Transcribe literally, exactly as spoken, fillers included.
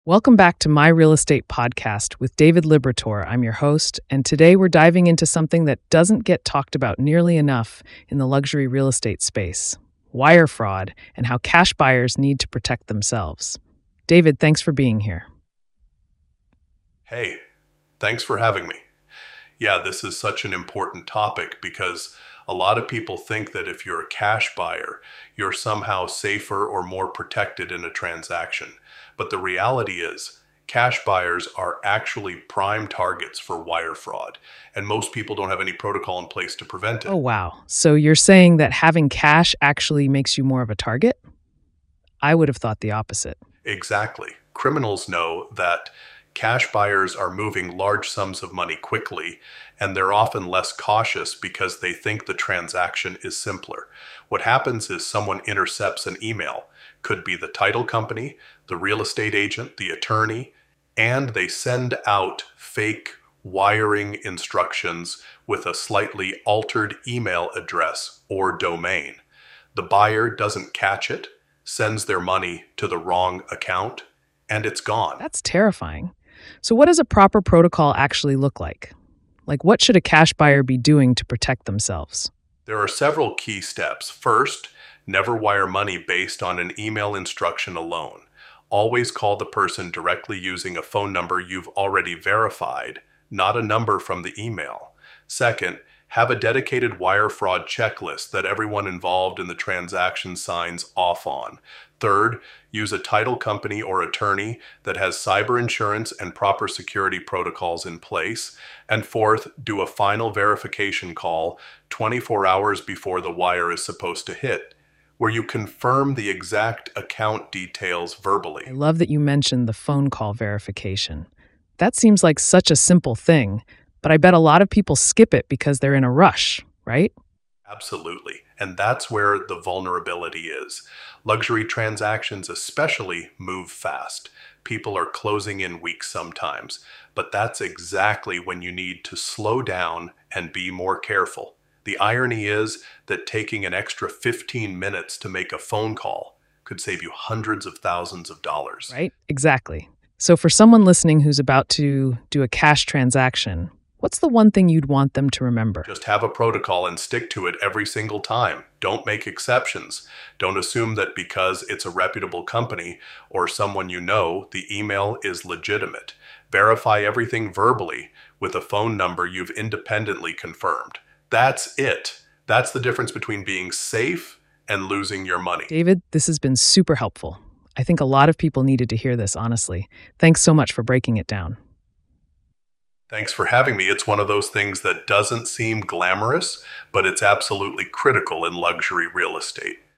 Welcome back to My Real Estate Podcast with David Liberator. I'm your host, and today we're diving into something that doesn't get talked about nearly enough in the luxury real estate space: wire fraud and how cash buyers need to protect themselves. David, thanks for being here. Hey, thanks for having me. Yeah, this is such an important topic because a lot of people think that if you're a cash buyer, you're somehow safer or more protected in a transaction. But the reality is, cash buyers are actually prime targets for wire fraud, and most people don't have any protocol in place to prevent Oh, it. wow. So you're saying that having cash actually makes you more of a target? I would have thought the opposite. Exactly. Criminals know that cash buyers are moving large sums of money quickly, and they're often less cautious because they think the transaction is simpler. What happens is someone intercepts an email, could be the title company, the real estate agent, the attorney, and they send out fake wiring instructions with a slightly altered email address or domain. The buyer doesn't catch it, sends their money to the wrong account, and it's gone. That's terrifying. So, what does a proper protocol actually look like? Like, what should a cash buyer be doing to protect themselves? There are several key steps. First, never wire money based on an email instruction alone. Always call the person directly using a phone number you've already verified, not a number from the email. Second, have a dedicated wire fraud checklist that everyone involved in the transaction signs off on. Third, use a title company or attorney that has cyber insurance and proper security protocols in place. And fourth, do a final verification call twenty-four hours before the wire is supposed to hit, where you confirm the exact account details verbally. I love that you mentioned the phone call verification. That seems like such a simple thing, but I bet a lot of people skip it because they're in a rush, right? Absolutely. And that's where the vulnerability is. Luxury transactions especially move fast. People are closing in weeks sometimes, but that's exactly when you need to slow down and be more careful. The irony is that taking an extra fifteen minutes to make a phone call could save you hundreds of thousands of dollars. Right? Exactly. So, for someone listening who's about to do a cash transaction, what's the one thing you'd want them to remember? Just have a protocol and stick to it every single time. Don't make exceptions. Don't assume that because it's a reputable company or someone you know, the email is legitimate. Verify everything verbally with a phone number you've independently confirmed. That's it. That's the difference between being safe and losing your money. David, this has been super helpful. I think a lot of people needed to hear this, honestly. Thanks so much for breaking it down. Thanks for having me. It's one of those things that doesn't seem glamorous, but it's absolutely critical in luxury real estate.